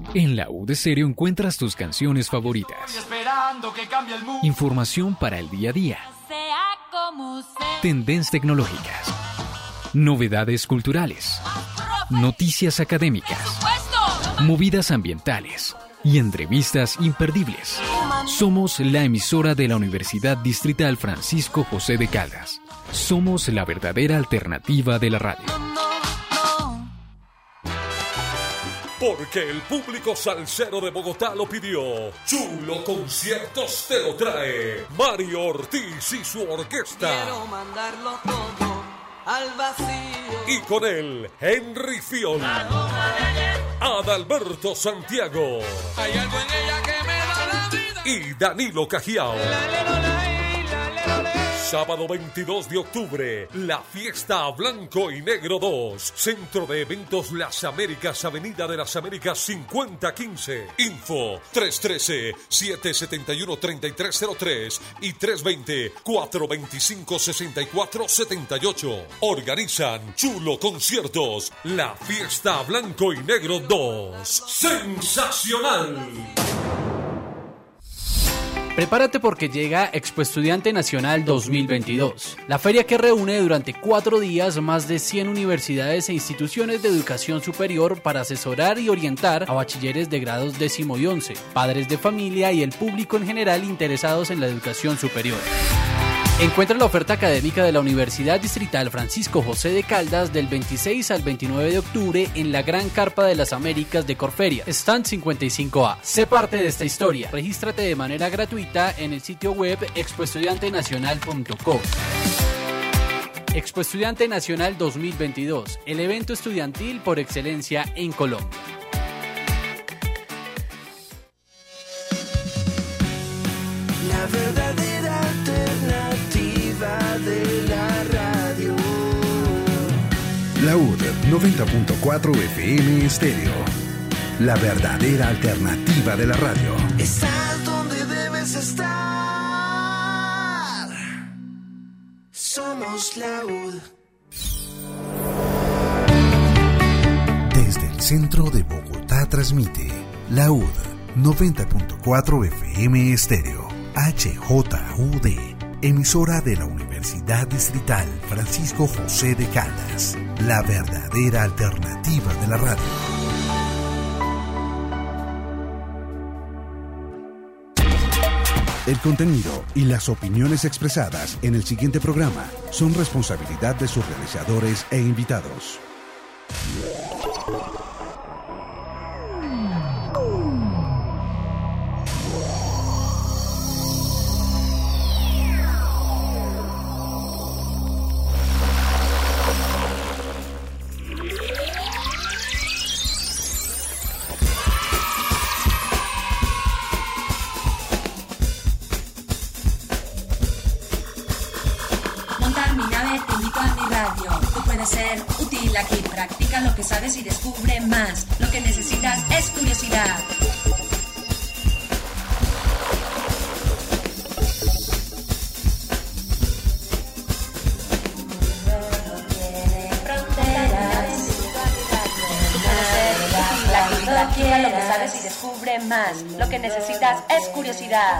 En la U de Stereo encuentras tus canciones favoritas. Información para el día a día. Tendencias tecnológicas. Novedades culturales. Noticias académicas. Movidas ambientales. Y entrevistas imperdibles. Somos la emisora de la Universidad Distrital Francisco José de Caldas. Somos la verdadera alternativa de la radio. Porque el público salsero de Bogotá lo pidió. Chulo Conciertos te lo trae Mario Ortiz y su orquesta. Quiero mandarlo todo al vacío. Y con él, Henry Fiona, Adalberto Santiago. Hay algo en ella que me da la vida. Y Danilo Cajiao. Sábado 22 de octubre, la fiesta Blanco y Negro 2. Centro de Eventos Las Américas, Avenida de las Américas 5015. Info 313-771-3303 y 320-425-6478. Organizan Chulo Conciertos, la fiesta Blanco y Negro 2. ¡Sensacional! Prepárate porque llega Expo Estudiante Nacional 2022, la feria que reúne durante 4 días más de 100 universidades e instituciones de educación superior para asesorar y orientar a bachilleres de grados 10º y 11, padres de familia y el público en general interesados en la educación superior. Encuentra la oferta académica de la Universidad Distrital Francisco José de Caldas del 26 al 29 de octubre en la Gran Carpa de las Américas de Corferia, Stand 55A. Sé parte de esta historia. Regístrate de manera gratuita en el sitio web expoestudiantenacional.co. Expo Estudiante Nacional 2022, el evento estudiantil por excelencia en Colombia. La verdadera alternativa de la radio. La UD 90.4 FM Estéreo. La verdadera alternativa de la radio. Estás donde debes estar. Somos la UD. Desde el centro de Bogotá transmite la UD 90.4 FM Estéreo. HJUD, emisora de la Universidad Distrital Francisco José de Caldas, la verdadera alternativa de la radio. El contenido y las opiniones expresadas en el siguiente programa son responsabilidad de sus realizadores e invitados. Ser útil aquí, practica lo que sabes y descubre más. Lo que necesitas es curiosidad. Practica lo que sabes y descubre más. Lo que necesitas es curiosidad.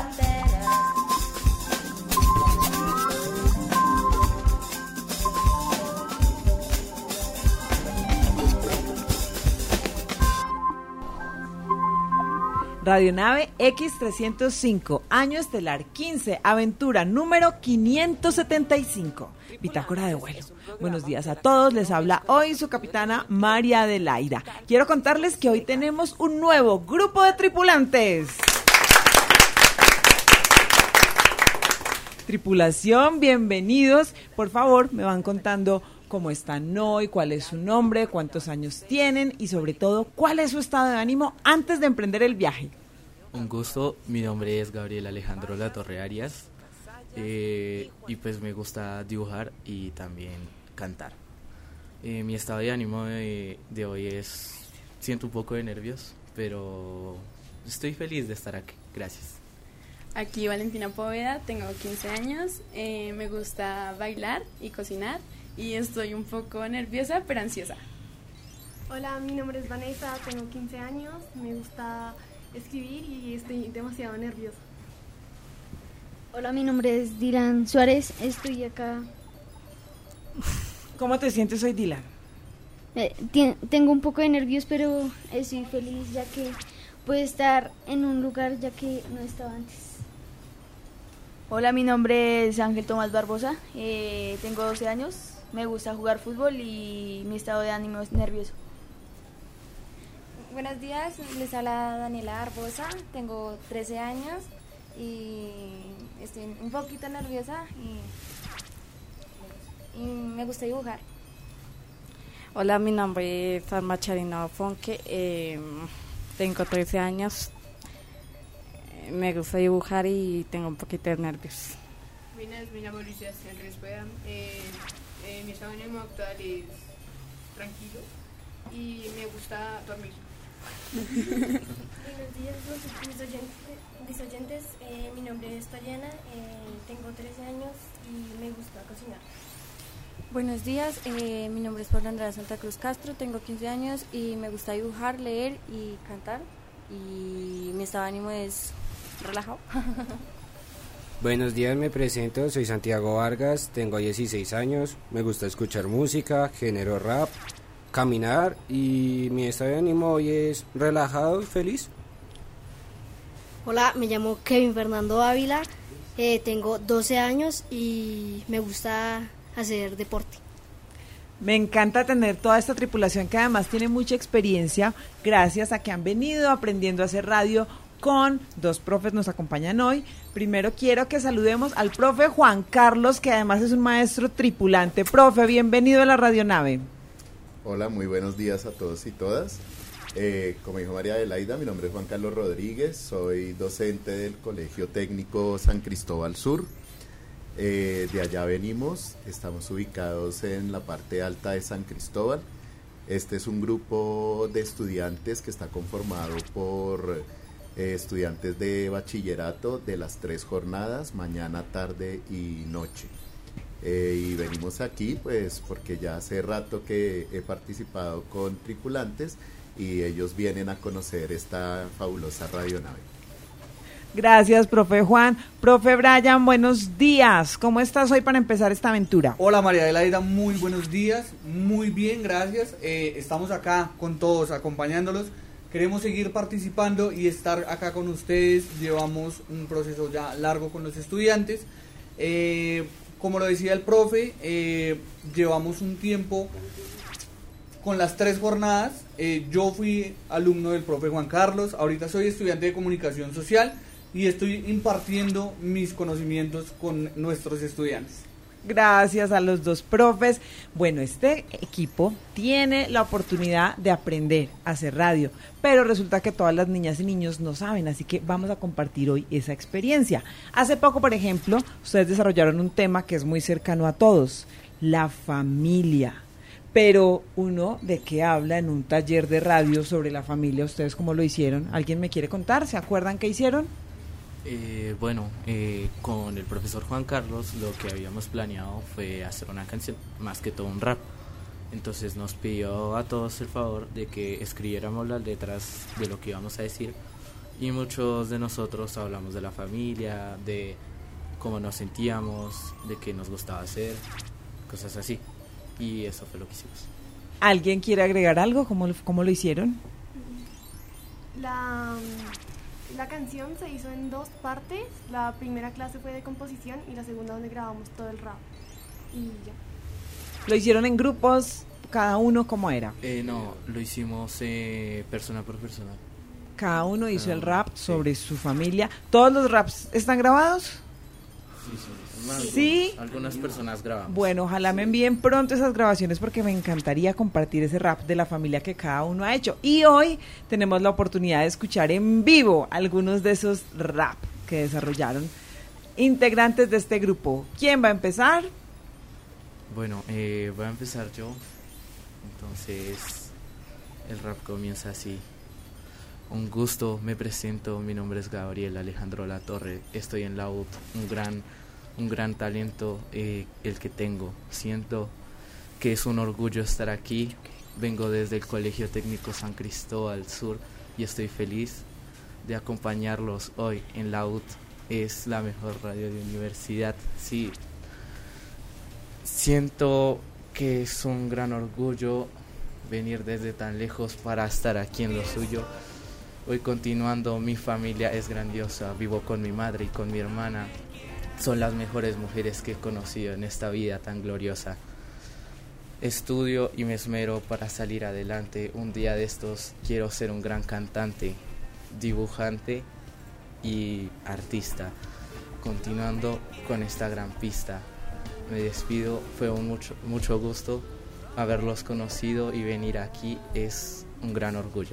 Radionave X305, año estelar 15, aventura número 575, bitácora de vuelo. Buenos días a todos, les habla hoy su capitana María Adelaida. Quiero contarles que hoy tenemos un nuevo grupo de tripulantes. Tripulación, bienvenidos. Por favor, me van contando cómo están hoy, cuál es su nombre, cuántos años tienen y sobre todo, cuál es su estado de ánimo antes de emprender el viaje. Un gusto, mi nombre es Gabriel Alejandro Latorre Arias y pues me gusta dibujar y también cantar. Mi estado de ánimo de hoy siento un poco de nervios, pero estoy feliz de estar aquí, gracias. Aquí Valentina Poveda, tengo 15 años, me gusta bailar y cocinar y estoy un poco nerviosa pero ansiosa. Hola, mi nombre es Vanessa, tengo 15 años, me gusta escribir y estoy demasiado nerviosa. Hola, mi nombre es Dylan Suárez, estoy acá. ¿Cómo te sientes hoy, Dylan? Tengo un poco de nervios, pero estoy feliz ya que puedo estar en un lugar ya que no estaba antes. Hola, mi nombre es Ángel Tomás Barbosa, tengo 12 años, me gusta jugar fútbol y mi estado de ánimo es nervioso. Buenos días, les habla Daniela Barbosa, tengo 13 años y estoy un poquito nerviosa y me gusta dibujar. Hola, mi nombre es Alma Charina Fonque, tengo 13 años, me gusta dibujar y tengo un poquito de nervios. Me llamo Luis Sebastián Respueda, mi estado de ánimo actual es tranquilo y me gusta dormir. Buenos días, mis oyentes. Mi nombre es Tariana, tengo 13 años y me gusta cocinar. Buenos días, mi nombre es Paula Andrea Santa Cruz Castro, tengo 15 años y me gusta dibujar, leer y cantar y mi estado de ánimo es relajado. Buenos días, me presento, soy Santiago Vargas, tengo 16 años, me gusta escuchar música, género rap, caminar y mi estado de ánimo hoy es relajado y feliz. Hola, me llamo Kevin Fernando Ávila, tengo 12 años y me gusta hacer deporte. Me encanta tener toda esta tripulación que además tiene mucha experiencia gracias a que han venido aprendiendo a hacer radio con dos profes, nos acompañan hoy. Primero quiero que saludemos al profe Juan Carlos, que además es un maestro tripulante. Profe, bienvenido a la radionave. Hola, muy buenos días a todos y todas. Como dijo María Adelaida, mi nombre es Juan Carlos Rodríguez, soy docente del Colegio Técnico San Cristóbal Sur. De allá venimos, estamos ubicados en la parte alta de San Cristóbal. Este es un grupo de estudiantes que está conformado por estudiantes de bachillerato de las 3 jornadas, mañana, tarde y noche. Y venimos aquí pues porque ya hace rato que he participado con tripulantes y ellos vienen a conocer esta fabulosa radionave. Gracias, profe Juan. Profe Brian, buenos días. ¿Cómo estás hoy para empezar esta aventura? Hola, María Adelaida, muy buenos días. Muy bien, gracias. Estamos acá con todos, acompañándolos. Queremos seguir participando y estar acá con ustedes. Llevamos un proceso ya largo con los estudiantes. Como lo decía el profe, llevamos un tiempo con las 3 jornadas. Yo fui alumno del profe Juan Carlos, ahorita soy estudiante de comunicación social y estoy impartiendo mis conocimientos con nuestros estudiantes. Gracias a los dos profes. Bueno, este equipo tiene la oportunidad de aprender a hacer radio, pero resulta que todas las niñas y niños no saben, así que vamos a compartir hoy esa experiencia. Hace poco, por ejemplo, ustedes desarrollaron un tema que es muy cercano a todos, la familia. Pero uno, ¿de qué habla en un taller de radio sobre la familia? ¿Ustedes cómo lo hicieron? ¿Alguien me quiere contar? ¿Se acuerdan qué hicieron? Con el profesor Juan Carlos lo que habíamos planeado fue hacer una canción, más que todo un rap. Entonces nos pidió a todos el favor de que escribiéramos las letras de lo que íbamos a decir y muchos de nosotros hablamos de la familia, de cómo nos sentíamos, de qué nos gustaba hacer, cosas así. Y eso fue lo que hicimos. ¿Alguien quiere agregar algo? ¿Cómo lo hicieron? La canción se hizo en 2 partes. La primera clase fue de composición y la segunda donde grabamos todo el rap. Y ya. ¿Lo hicieron en grupos? ¿Cada uno cómo era? No, lo hicimos persona por persona. Cada uno hizo el rap sobre su familia. ¿Todos los raps están grabados? Sí. Algunas personas grabamos. Bueno, ojalá me envíen pronto esas grabaciones porque me encantaría compartir ese rap de la familia que cada uno ha hecho. Y hoy tenemos la oportunidad de escuchar en vivo algunos de esos rap que desarrollaron integrantes de este grupo. ¿Quién va a empezar? Bueno, voy a empezar yo. Entonces, el rap comienza así. Un gusto, me presento, mi nombre es Gabriel Alejandro Latorre, estoy en la UD, un gran talento el que tengo. Siento que es un orgullo estar aquí vengo desde el Colegio Técnico San Cristóbal Sur y estoy feliz de acompañarlos hoy en la UD. Es la mejor radio de universidad. Sí, siento que es un gran orgullo venir desde tan lejos para estar aquí en lo suyo. Hoy continuando, mi familia es grandiosa, vivo con mi madre y con mi hermana. Son las mejores mujeres que he conocido en esta vida tan gloriosa. Estudio y me esmero para salir adelante. Un día de estos quiero ser un gran cantante, dibujante y artista. Continuando con esta gran pista, me despido. Fue un mucho gusto haberlos conocido y venir aquí es un gran orgullo.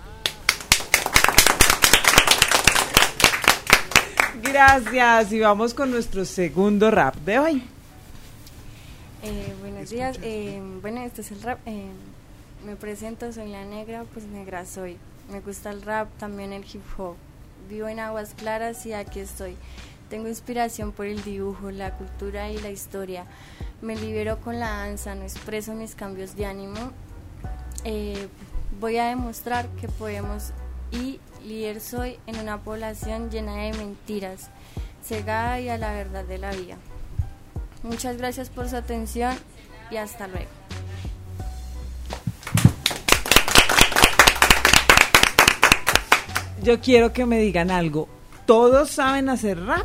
Gracias, y vamos con nuestro segundo rap de hoy. Buenos días, bueno, este es el rap. Me presento, soy la negra, pues negra soy. Me gusta el rap, también el hip hop. Vivo en Aguas Claras y aquí estoy. Tengo inspiración por el dibujo, la cultura y la historia. Me libero con la danza, no expreso mis cambios de ánimo. Voy a demostrar que podemos y líder soy en una población llena de mentiras, cegada y a la verdad de la vida. Muchas gracias por su atención y hasta luego. Yo quiero que me digan algo. ¿Todos saben hacer rap?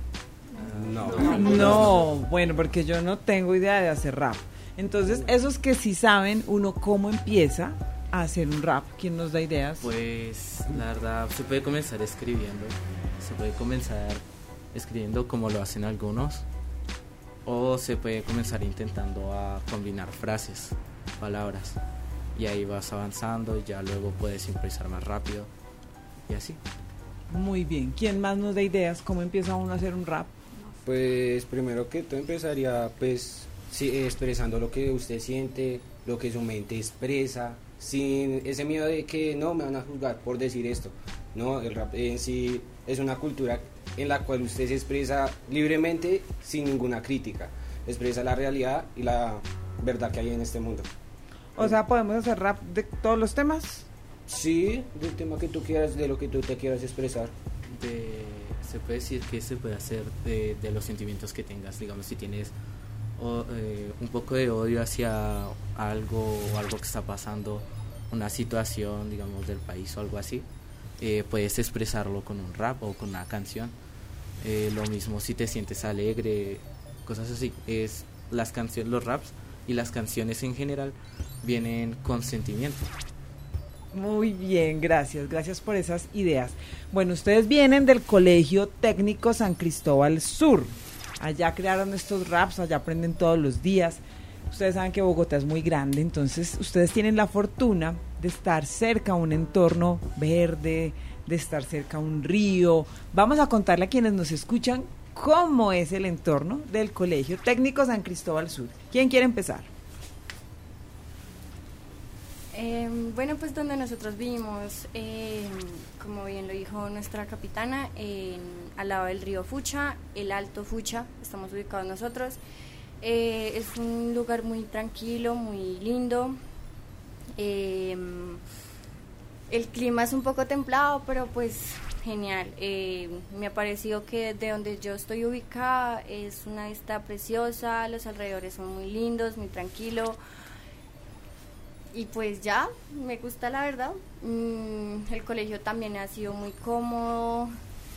No, bueno, porque yo no tengo idea de hacer rap. Entonces, esos que sí saben, uno cómo empieza a hacer un rap. ¿Quién nos da ideas? Pues la verdad se puede comenzar escribiendo. Se puede comenzar escribiendo como lo hacen algunos. O se puede comenzar intentando a combinar frases, palabras. Y ahí vas avanzando y ya luego puedes improvisar más rápido. Y así. Muy bien. ¿Quién más nos da ideas? ¿Cómo empieza uno a hacer un rap? Pues primero que todo empezaría pues expresando lo que usted siente, lo que su mente expresa, sin ese miedo de que no me van a juzgar por decir esto. No, el rap en sí es una cultura en la cual usted se expresa libremente sin ninguna crítica, expresa la realidad y la verdad que hay en este mundo. O sea, ¿podemos hacer rap de todos los temas? Sí, del tema que tú quieras, de lo que tú te quieras expresar. Se puede decir que se puede hacer de los sentimientos que tengas, digamos, si tienes un poco de odio hacia algo o algo que está pasando, una situación, digamos, del país o algo así, puedes expresarlo con un rap o con una canción. Lo mismo si te sientes alegre, cosas así. Las canciones, los raps y las canciones en general vienen con sentimiento. Muy bien, gracias por esas ideas. Bueno, ustedes vienen del Colegio Técnico San Cristóbal Sur. Allá crearon estos raps, allá aprenden todos los días. Ustedes saben que Bogotá es muy grande, entonces ustedes tienen la fortuna de estar cerca a un entorno verde, de estar cerca a un río. Vamos a contarle a quienes nos escuchan cómo es el entorno del Colegio Técnico San Cristóbal Sur. ¿Quién quiere empezar? Bueno, pues donde nosotros vivimos, como bien lo dijo nuestra capitana, al lado del río Fucha, el Alto Fucha, estamos ubicados nosotros. Es un lugar muy tranquilo, muy lindo. El clima es un poco templado, pero pues genial. Me ha parecido que de donde yo estoy ubicada es una vista preciosa, los alrededores son muy lindos, muy tranquilo. Y pues ya, me gusta la verdad. El colegio también ha sido muy cómodo.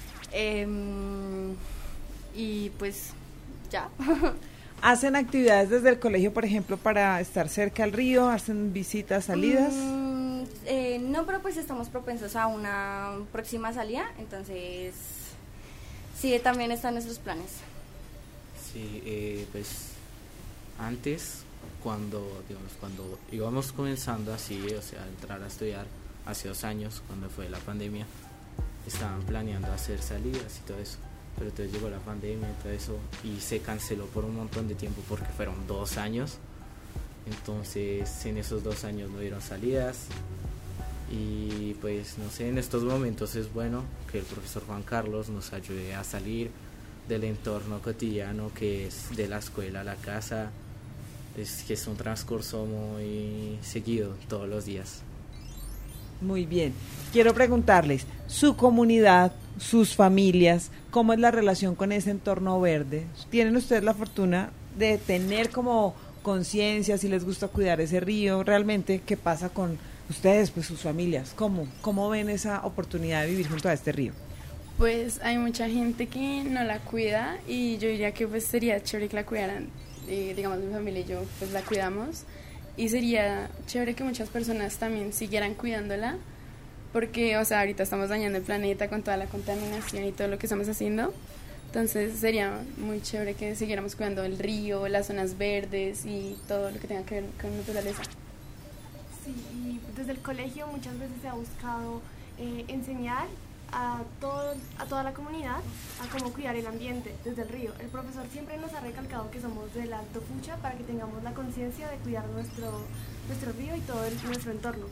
Y pues ya. ¿Hacen actividades desde el colegio, por ejemplo, para estar cerca al río? ¿Hacen visitas, salidas? No, pero pues estamos propensos a una próxima salida. Entonces, sí, también están nuestros planes. Sí, pues antes... Cuando íbamos comenzando así, o sea, entrar a estudiar hace 2 años, cuando fue la pandemia, estaban planeando hacer salidas y todo eso, pero entonces llegó la pandemia y todo eso y se canceló por un montón de tiempo porque fueron 2 años. Entonces en esos 2 años no dieron salidas y pues no sé, en estos momentos es bueno que el profesor Juan Carlos nos ayude a salir del entorno cotidiano que es de la escuela a la casa Es que es un transcurso muy seguido todos los días. Muy bien. Quiero preguntarles, su comunidad, sus familias, ¿cómo es la relación con ese entorno verde? ¿Tienen ustedes la fortuna de tener como conciencia, si les gusta cuidar ese río? Realmente, ¿qué pasa con ustedes, pues sus familias? ¿Cómo ven esa oportunidad de vivir junto a este río? Pues hay mucha gente que no la cuida y yo diría que pues sería chévere que la cuidaran. Digamos, mi familia y yo pues la cuidamos y sería chévere que muchas personas también siguieran cuidándola porque, o sea, ahorita estamos dañando el planeta con toda la contaminación y todo lo que estamos haciendo. Entonces sería muy chévere que siguiéramos cuidando el río, las zonas verdes y todo lo que tenga que ver con naturaleza. Sí, y desde el colegio muchas veces se ha buscado enseñar a toda la comunidad a cómo cuidar el ambiente desde el río. El profesor siempre nos ha recalcado que somos del Alto Fucha para que tengamos la conciencia de cuidar nuestro río y todo nuestro entorno.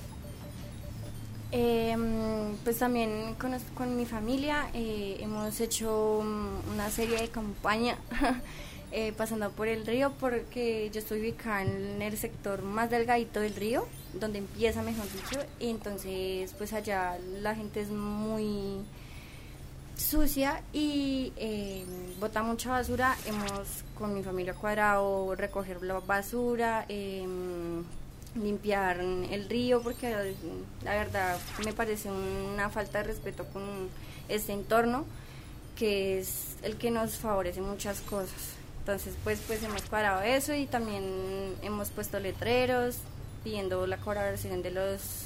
Pues también con mi familia hemos hecho una serie de campaña pasando por el río porque yo estoy ubicada en el sector más delgadito del río, donde empieza, mejor dicho, y entonces pues allá la gente es muy sucia y bota mucha basura. Hemos con mi familia cuadrado recoger la basura, limpiar el río, porque la verdad me parece una falta de respeto con este entorno que es el que nos favorece muchas cosas. Entonces pues hemos parado eso y también hemos puesto letreros pidiendo la colaboración de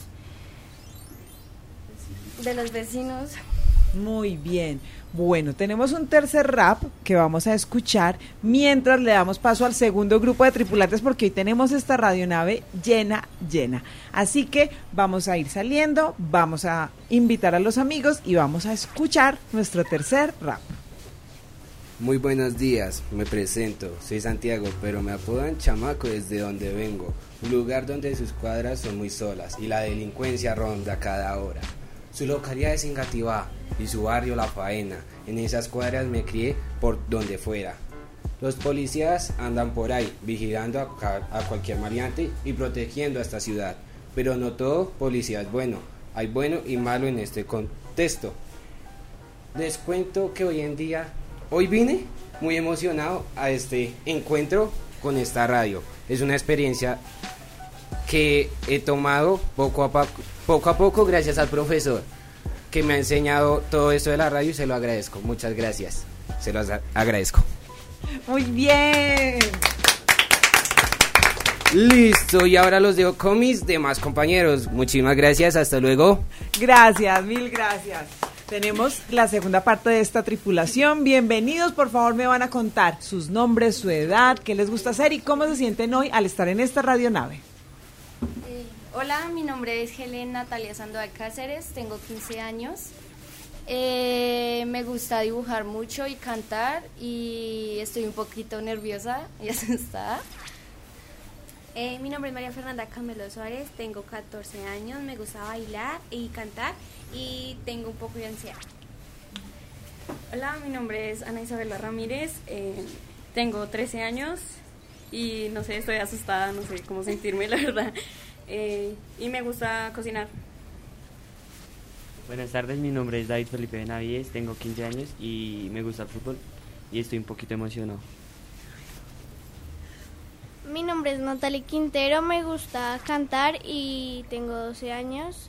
los vecinos. Muy bien. Bueno, tenemos un tercer rap que vamos a escuchar mientras le damos paso al segundo grupo de tripulantes porque hoy tenemos esta radionave llena. Así que vamos a ir saliendo, vamos a invitar a los amigos y vamos a escuchar nuestro tercer rap. Muy buenos días, me presento, soy Santiago, pero me apodan Chamaco desde donde vengo, un lugar donde sus cuadras son muy solas y la delincuencia ronda cada hora. Su localidad es Engativá y su barrio La Faena, en esas cuadras me crié por donde fuera. Los policías andan por ahí, vigilando a cualquier maleante y protegiendo a esta ciudad, pero no todo policía es bueno, hay bueno y malo en este contexto. Les cuento que hoy vine muy emocionado a este encuentro con esta radio. Es una experiencia que he tomado poco a poco gracias al profesor que me ha enseñado todo esto de la radio y se lo agradezco. Muchas gracias. Se lo agradezco. Muy bien. Listo, y ahora los dejo con mis demás compañeros. Muchísimas gracias, hasta luego. Gracias, mil gracias. Tenemos la segunda parte de esta tripulación. Bienvenidos, por favor me van a contar sus nombres, su edad, qué les gusta hacer y cómo se sienten hoy al estar en esta radionave. Hola, mi nombre es Helen Natalia Sandoval Cáceres, tengo 15 años. Me gusta dibujar mucho y cantar y estoy un poquito nerviosa y asustada. Mi nombre es María Fernanda Camelo Suárez, tengo 14 años, me gusta bailar y cantar y tengo un poco de ansiedad. Hola, mi nombre es Ana Isabela Ramírez, tengo 13 años y no sé, estoy asustada, no sé cómo sentirme, la verdad. Y me gusta cocinar. Buenas tardes, mi nombre es David Felipe Benavides, tengo 15 años y me gusta el fútbol y estoy un poquito emocionado. Mi nombre es Natalie Quintero, me gusta cantar y tengo 12 años.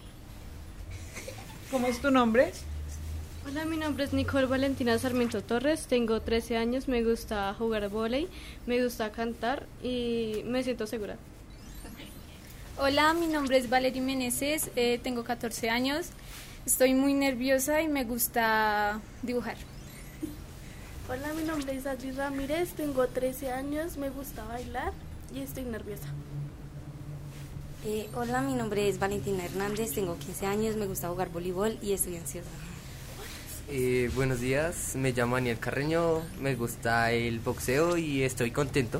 ¿Cómo es tu nombre? Hola, mi nombre es Nicole Valentina Sarmiento Torres, tengo 13 años, me gusta jugar vóley, me gusta cantar y me siento segura. Hola, mi nombre es Valerie Meneses, tengo 14 años, estoy muy nerviosa y me gusta dibujar. Hola, mi nombre es Adri Ramírez, tengo 13 años, me gusta bailar y estoy nerviosa. Hola, mi nombre es Valentina Hernández, tengo 15 años, me gusta jugar voleibol y estoy ansiosa. Buenos días, me llamo Daniel Carreño, me gusta el boxeo y estoy contento.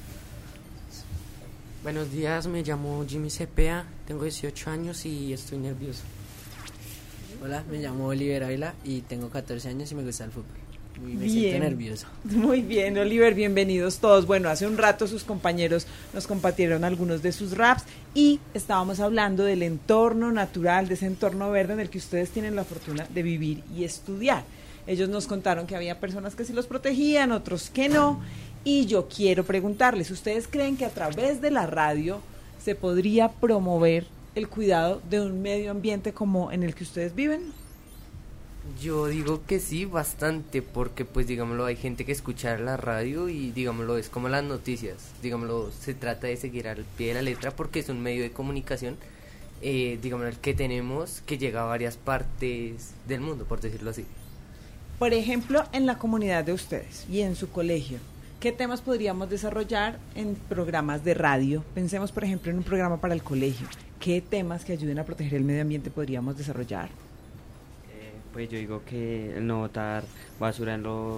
Buenos días, me llamo Jimmy Cepea, tengo 18 años y estoy nervioso. Hola, me llamo Oliver Ávila y tengo 14 años y me gusta el fútbol. Uy, me siento nervioso. Muy bien, Oliver, bienvenidos todos. Bueno, hace un rato sus compañeros nos compartieron algunos de sus raps y estábamos hablando del entorno natural, de ese entorno verde en el que ustedes tienen la fortuna de vivir y estudiar. Ellos nos contaron que había personas que sí los protegían, otros que no. Y yo quiero preguntarles, ¿ustedes creen que a través de la radio se podría promover el cuidado de un medio ambiente como en el que ustedes viven? Yo digo que sí, bastante, porque pues digámoslo, hay gente que escucha la radio y digámoslo, es como las noticias, digámoslo, se trata de seguir al pie de la letra porque es un medio de comunicación, digámoslo, el que tenemos, que llega a varias partes del mundo, por decirlo así. Por ejemplo, en la comunidad de ustedes y en su colegio, ¿qué temas podríamos desarrollar en programas de radio? Pensemos, por ejemplo, en un programa para el colegio. ¿Qué temas que ayuden a proteger el medio ambiente podríamos desarrollar? Pues yo digo que el no botar basura en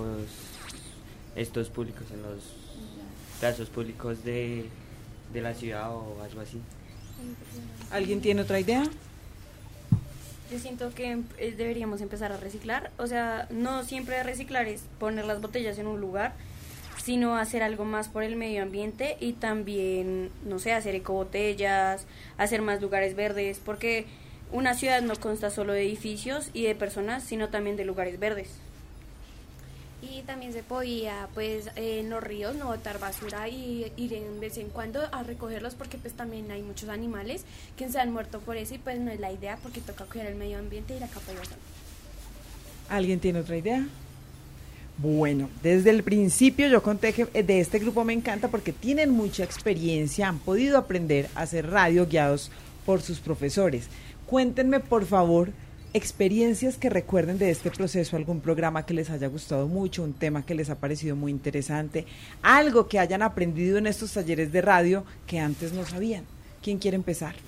estos públicos, en los pedazos públicos de la ciudad o algo así. ¿Alguien tiene otra idea? Yo siento que deberíamos empezar a reciclar, o sea, no siempre reciclar es poner las botellas en un lugar, sino hacer algo más por el medio ambiente y también, no sé, hacer ecobotellas, hacer más lugares verdes, porque una ciudad no consta solo de edificios y de personas, sino también de lugares verdes. Y también se podía, pues, en los ríos no botar basura y ir en vez en cuando a recogerlos, porque pues también hay muchos animales que se han muerto por eso y pues no es la idea, porque toca cuidar el medio ambiente y la capa de ozono. ¿Alguien tiene otra idea? Bueno, desde el principio yo conté que de este grupo me encanta porque tienen mucha experiencia, han podido aprender a hacer radio guiados por sus profesores. Cuéntenme, por favor, experiencias que recuerden de este proceso, algún programa que les haya gustado mucho, un tema que les ha parecido muy interesante, algo que hayan aprendido en estos talleres de radio que antes no sabían. ¿Quién quiere empezar?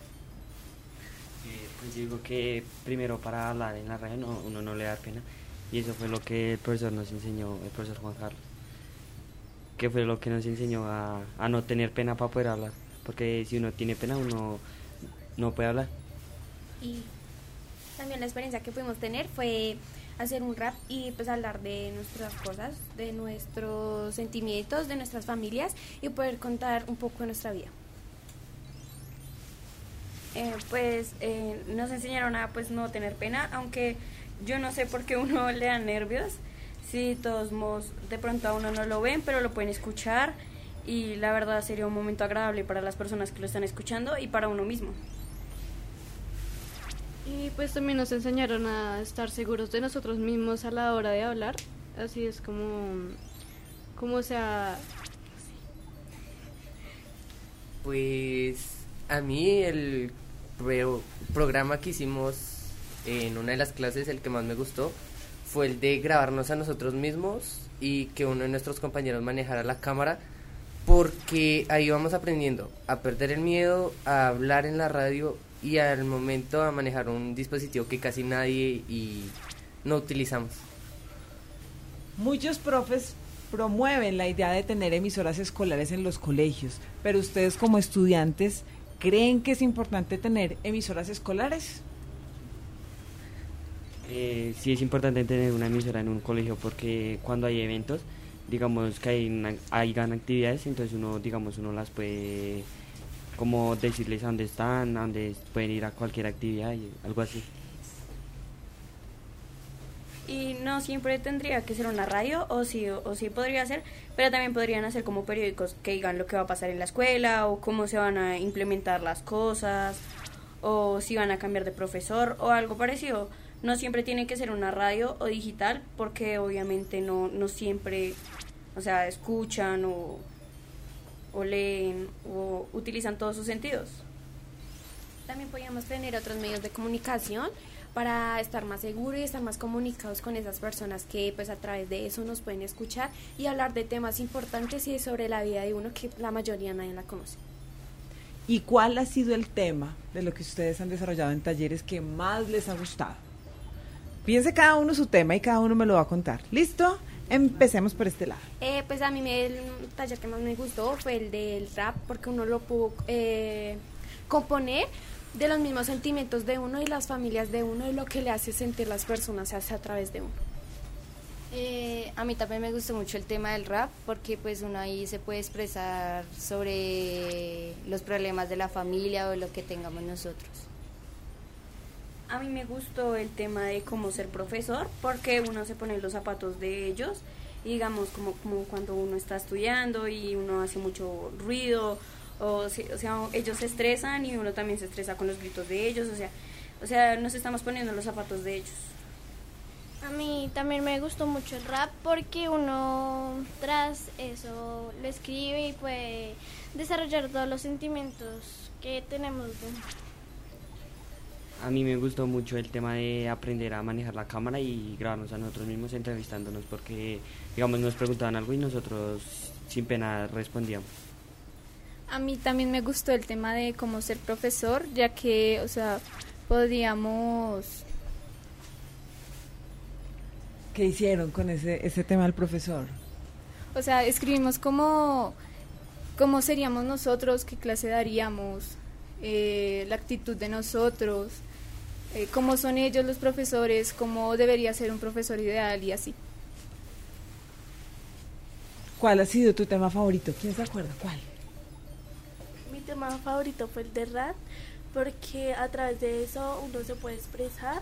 Pues digo que primero para hablar en la radio uno no le da pena, y eso fue lo que el profesor nos enseñó, el profesor Juan Carlos, que fue lo que nos enseñó a no tener pena para poder hablar, porque si uno tiene pena uno no puede hablar. Y también la experiencia que pudimos tener fue hacer un rap y pues hablar de nuestras cosas, de nuestros sentimientos, de nuestras familias y poder contar un poco de nuestra vida. Nos enseñaron a pues no tener pena, aunque yo no sé por qué uno le da nervios, si de todos modos de pronto a uno no lo ven, pero lo pueden escuchar y la verdad sería un momento agradable para las personas que lo están escuchando y para uno mismo. Y pues también nos enseñaron a estar seguros de nosotros mismos a la hora de hablar, así es como sea. Pues a mí el programa que hicimos en una de las clases, el que más me gustó, fue el de grabarnos a nosotros mismos y que uno de nuestros compañeros manejara la cámara, porque ahí vamos aprendiendo a perder el miedo, a hablar en la radio y al momento a manejar un dispositivo que casi nadie y no utilizamos. Muchos profes promueven la idea de tener emisoras escolares en los colegios, pero ustedes como estudiantes, ¿creen que es importante tener emisoras escolares? Sí es importante tener una emisora en un colegio porque cuando hay eventos, digamos que hay actividades, entonces uno las puede como decirles a dónde están, a dónde pueden ir a cualquier actividad y algo así. Y no siempre tendría que ser una radio, o sí podría ser, pero también podrían hacer como periódicos que digan lo que va a pasar en la escuela, o cómo se van a implementar las cosas, o si van a cambiar de profesor, o algo parecido. No siempre tiene que ser una radio o digital, porque obviamente no siempre, o sea, escuchan o leen o utilizan todos sus sentidos. También podríamos tener otros medios de comunicación para estar más seguros y estar más comunicados con esas personas que pues a través de eso nos pueden escuchar y hablar de temas importantes y sobre la vida de uno que la mayoría nadie la conoce. ¿Y cuál ha sido el tema de lo que ustedes han desarrollado en talleres que más les ha gustado? Piense cada uno su tema y cada uno me lo va a contar. ¿Listo? Empecemos por este lado. Pues a mí el taller que más me gustó fue el del rap, porque uno lo pudo componer de los mismos sentimientos de uno y las familias de uno y lo que le hace sentir las personas a través de uno. A mí también me gustó mucho el tema del rap porque pues uno ahí se puede expresar sobre los problemas de la familia o lo que tengamos nosotros. A mí me gustó el tema de cómo ser profesor porque uno se pone en los zapatos de ellos y digamos como cuando uno está estudiando y uno hace mucho ruido o sea, ellos se estresan y uno también se estresa con los gritos de ellos, o sea, nos estamos poniendo en los zapatos de ellos. A mí también me gustó mucho el rap porque uno tras eso lo escribe y puede desarrollar todos los sentimientos que tenemos dentro. A mí me gustó mucho el tema de aprender a manejar la cámara y grabarnos a nosotros mismos entrevistándonos porque, digamos, nos preguntaban algo y nosotros sin pena respondíamos. A mí también me gustó el tema de cómo ser profesor, ya que, o sea, podríamos... ¿Qué hicieron con ese tema del profesor? O sea, escribimos cómo seríamos nosotros, qué clase daríamos, la actitud de nosotros, cómo son ellos los profesores, cómo debería ser un profesor ideal y así. ¿Cuál ha sido tu tema favorito? ¿Quién se acuerda? ¿Cuál? Mi tema favorito fue el de rap porque a través de eso uno se puede expresar.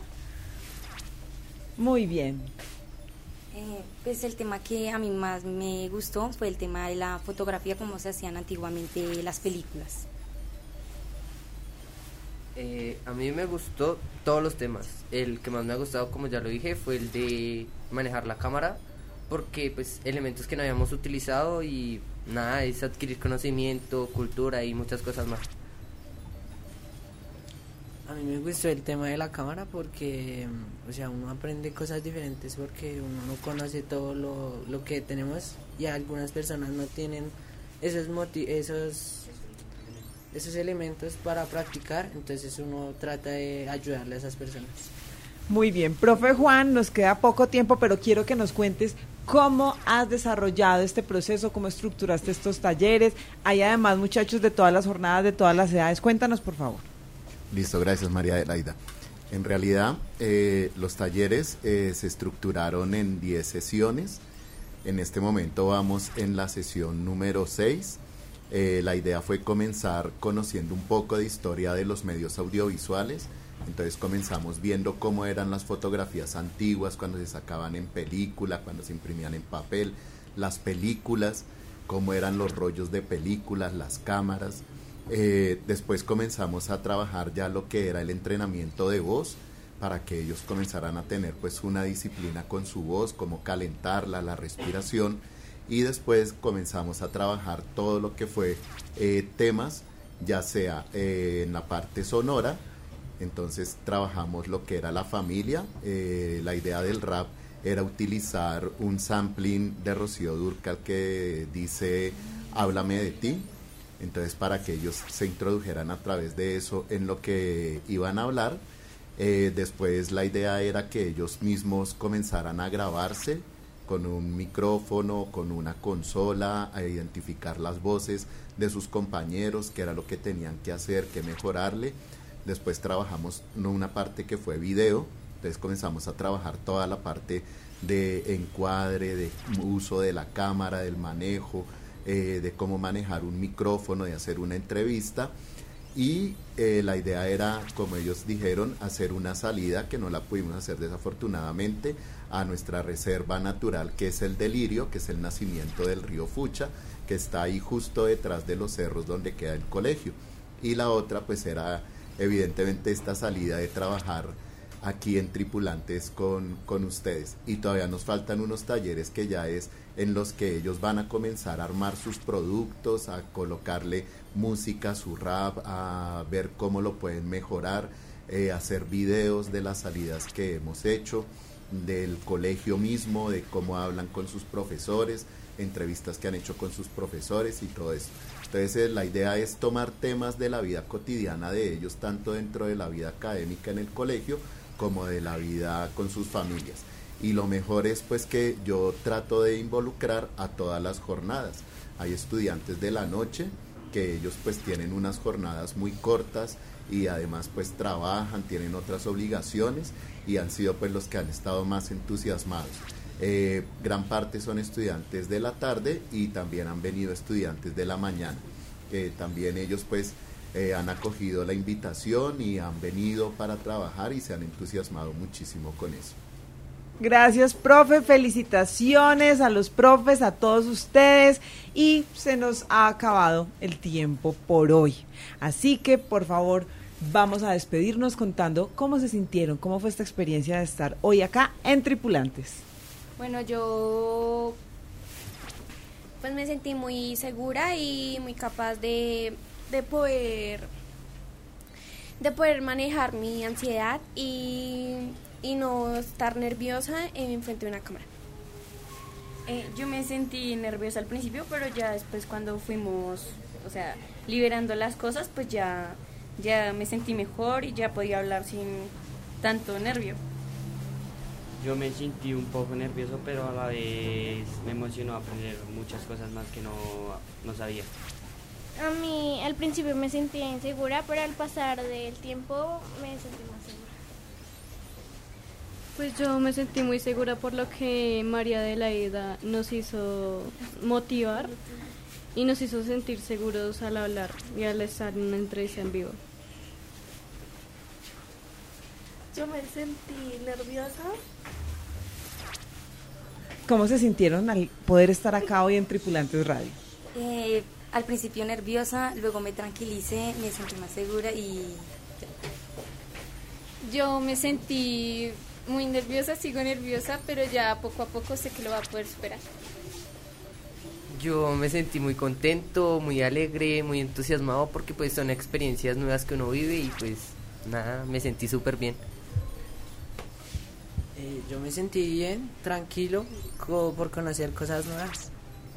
Muy bien. Pues el tema que a mí más me gustó fue el tema de la fotografía, como se hacían antiguamente las películas. A mí me gustó todos los temas. El que más me ha gustado, como ya lo dije, fue el de manejar la cámara, porque pues elementos que no habíamos utilizado y nada, es adquirir conocimiento, cultura y muchas cosas más. A mí me gustó el tema de la cámara porque, o sea, uno aprende cosas diferentes porque uno no conoce todo lo que tenemos y algunas personas no tienen esos elementos para practicar, entonces uno trata de ayudarle a esas personas. Muy bien, profe Juan, nos queda poco tiempo, pero quiero que nos cuentes cómo has desarrollado este proceso, cómo estructuraste estos talleres. Hay además muchachos de todas las jornadas, de todas las edades. Cuéntanos, por favor. Listo, gracias María Adelaida. En realidad, los talleres se estructuraron en 10 sesiones. En este momento vamos en la sesión número 6. La idea fue comenzar conociendo un poco de historia de los medios audiovisuales. Entonces comenzamos viendo cómo eran las fotografías antiguas, cuando se sacaban en película, cuando se imprimían en papel, las películas, cómo eran los rollos de películas, las cámaras. Después comenzamos a trabajar ya lo que era el entrenamiento de voz, para que ellos comenzaran a tener pues una disciplina con su voz, cómo calentarla, la respiración, y después comenzamos a trabajar todo lo que fue temas, ya sea en la parte sonora. Entonces trabajamos lo que era la familia. La idea del rap era utilizar un sampling de Rocío Dúrcal que dice háblame de ti. Entonces para que ellos se introdujeran a través de eso en lo que iban a hablar. Después la idea era que ellos mismos comenzaran a grabarse con un micrófono, con una consola, a identificar las voces de sus compañeros, qué era lo que tenían que hacer, qué mejorarle. Después trabajamos una parte que fue video, entonces comenzamos a trabajar toda la parte de encuadre, de uso de la cámara, del manejo, de cómo manejar un micrófono, de hacer una entrevista. Y la idea era, como ellos dijeron, hacer una salida que no la pudimos hacer desafortunadamente a nuestra reserva natural, que es el Delirio, que es el nacimiento del río Fucha, que está ahí justo detrás de los cerros donde queda el colegio. Y la otra pues era evidentemente esta salida de trabajar aquí en Tripulantes con ustedes. Y todavía nos faltan unos talleres que ya es en los que ellos van a comenzar a armar sus productos, a colocarle música a su rap, a ver cómo lo pueden mejorar, hacer videos de las salidas que hemos hecho, del colegio mismo, de cómo hablan con sus profesores, entrevistas que han hecho con sus profesores y todo eso. Entonces la idea es tomar temas de la vida cotidiana de ellos, tanto dentro de la vida académica en el colegio como de la vida con sus familias. Y lo mejor es pues que yo trato de involucrar a todas las jornadas. Hay estudiantes de la noche que ellos pues tienen unas jornadas muy cortas y además pues trabajan, tienen otras obligaciones y han sido pues los que han estado más entusiasmados. Gran parte son estudiantes de la tarde y también han venido estudiantes de la mañana, que también ellos pues han acogido la invitación y han venido para trabajar y se han entusiasmado muchísimo con eso. Gracias, profe, felicitaciones a los profes, a todos ustedes, y se nos ha acabado el tiempo por hoy. Así que, por favor, vamos a despedirnos contando cómo se sintieron, cómo fue esta experiencia de estar hoy acá en Tripulantes. Bueno, yo pues me sentí muy segura y muy capaz de poder manejar mi ansiedad y no estar nerviosa en frente de una cámara. Yo me sentí nerviosa al principio, pero ya después cuando fuimos, liberando las cosas, pues ya me sentí mejor y ya podía hablar sin tanto nervio. Yo me sentí un poco nervioso, pero a la vez me emocionó aprender muchas cosas más que no sabía. A mí al principio me sentí insegura, pero al pasar del tiempo me sentí más segura. Pues yo me sentí muy segura por lo que María Adelaida nos hizo motivar y nos hizo sentir seguros al hablar y al estar en una entrevista en vivo. Yo me sentí nerviosa. ¿Cómo se sintieron al poder estar acá hoy en Tripulantes Radio? Al principio nerviosa, luego me tranquilicé, me sentí más segura y... Yo me sentí muy nerviosa, sigo nerviosa, pero ya poco a poco sé que lo va a poder superar. Yo me sentí muy contento, muy alegre, muy entusiasmado porque pues son experiencias nuevas que uno vive y pues nada, me sentí súper bien. Yo me sentí bien, tranquilo, por conocer cosas nuevas.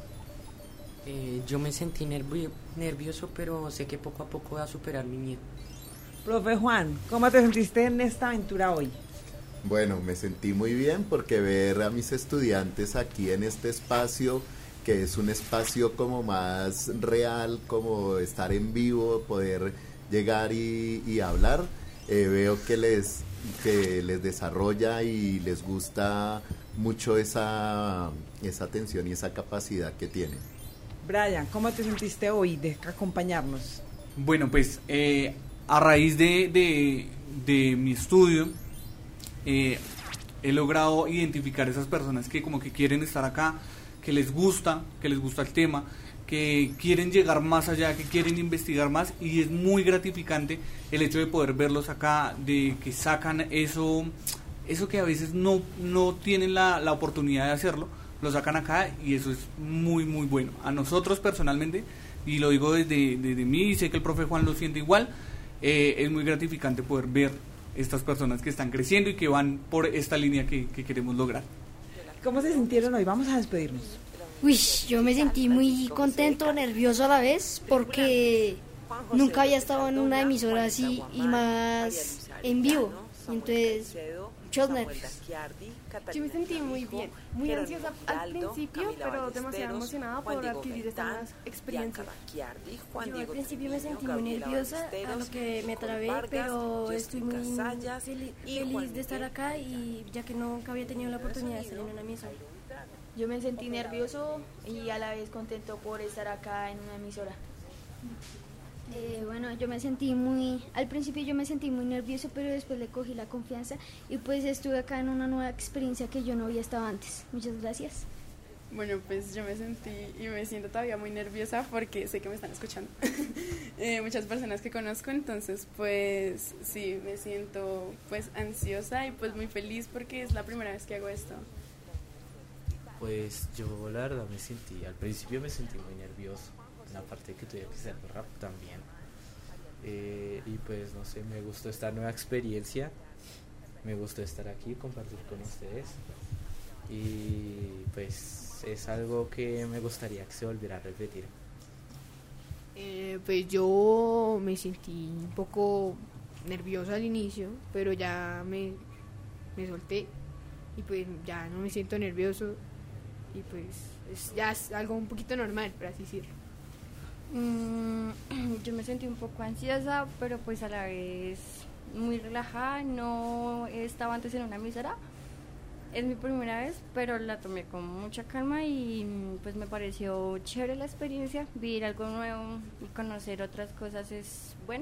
Yo me sentí nervioso, pero sé que poco a poco voy a superar mi miedo. Profe Juan, ¿cómo te sentiste en esta aventura hoy? Bueno, me sentí muy bien porque ver a mis estudiantes aquí en este espacio, que es un espacio como más real, como estar en vivo, poder llegar y hablar, veo que les desarrolla y les gusta mucho esa atención y esa capacidad que tienen. Brian, ¿cómo te sentiste hoy de acompañarnos? Bueno, pues a raíz de mi estudio he logrado identificar esas personas que como que quieren estar acá, que les gusta el tema, que quieren llegar más allá, que quieren investigar más, y es muy gratificante el hecho de poder verlos acá, de que sacan eso que a veces no tienen la oportunidad de hacerlo, lo sacan acá, y eso es muy muy bueno. A nosotros personalmente, y lo digo desde mí, y sé que el profe Juan lo siente igual, es muy gratificante poder ver estas personas que están creciendo y que van por esta línea que queremos lograr. ¿Cómo se sintieron hoy? Vamos a despedirnos. Uy, yo me sentí muy contento, nervioso a la vez, porque nunca había estado en una emisora así y más en vivo. Entonces, muchos nervios. Yo me sentí muy bien, muy ansiosa al principio, pero demasiado emocionada por adquirir esta nueva experiencia. Yo al principio me sentí muy nerviosa, a lo que me trabé, pero estoy muy feliz de estar acá y ya que nunca había tenido la oportunidad de estar en una emisora. Yo me sentí nervioso y a la vez contento por estar acá en una emisora. Bueno, al principio yo me sentí muy nervioso, pero después le cogí la confianza y pues estuve acá en una nueva experiencia que yo no había estado antes. Muchas gracias. Bueno, pues yo me sentí y me siento todavía muy nerviosa porque sé que me están escuchando muchas personas que conozco, entonces pues sí, me siento pues ansiosa y pues muy feliz porque es la primera vez que hago esto. Pues yo la verdad al principio me sentí muy nervioso, en la parte que tuve que hacer rap también, y pues no sé, me gustó esta nueva experiencia, me gustó estar aquí, compartir con ustedes, y pues es algo que me gustaría que se volviera a repetir. Pues yo me sentí un poco nerviosa al inicio, pero ya me solté y pues ya no me siento nervioso. Y pues ya es algo un poquito normal, por así decirlo. Yo me sentí un poco ansiosa, pero pues a la vez muy relajada. No estaba antes en una emisora, Es mi primera vez, pero la tomé con mucha calma y pues me pareció chévere la experiencia. Vivir algo nuevo y conocer otras cosas es bueno.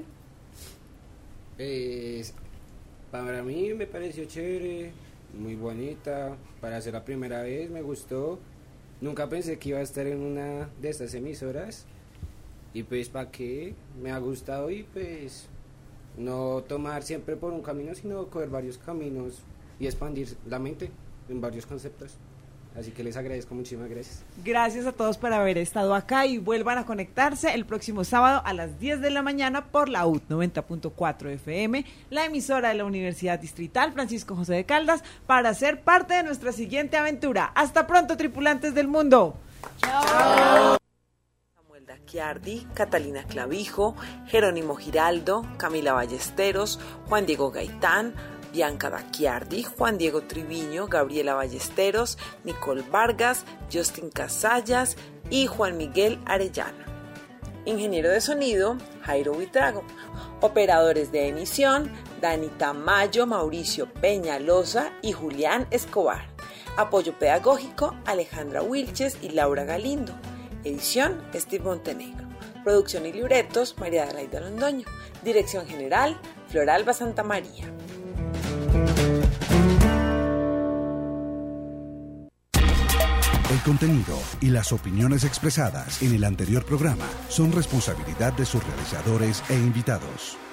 Pues para mí me pareció chévere, muy bonita. Para ser la primera vez me gustó. Nunca pensé que iba a estar en una de estas emisoras. Y pues para qué, me ha gustado y pues no tomar siempre por un camino, sino coger varios caminos y expandir la mente en varios conceptos. Así que les agradezco, muchísimas gracias. Gracias a todos por haber estado acá y vuelvan a conectarse el próximo sábado a las 10 de la mañana por la UT 90.4 FM, la emisora de la Universidad Distrital Francisco José de Caldas, para ser parte de nuestra siguiente aventura. Hasta pronto, tripulantes del mundo. Chao. Samuel Daquiardi, Catalina Clavijo, Jerónimo Giraldo, Camila Ballesteros, Juan Diego Gaitán, Bianca Daquiardi, Juan Diego Triviño, Gabriela Ballesteros, Nicole Vargas, Justin Casallas y Juan Miguel Arellano. Ingeniero de sonido, Jairo Buitrago. Operadores de emisión, Dani Tamayo, Mauricio Peñalosa y Julián Escobar. Apoyo pedagógico, Alejandra Wilches y Laura Galindo. Edición, Steve Montenegro. Producción y libretos, María Adelaida Londoño. Dirección general, Floralba Santamaría. El contenido y las opiniones expresadas en el anterior programa son responsabilidad de sus realizadores e invitados.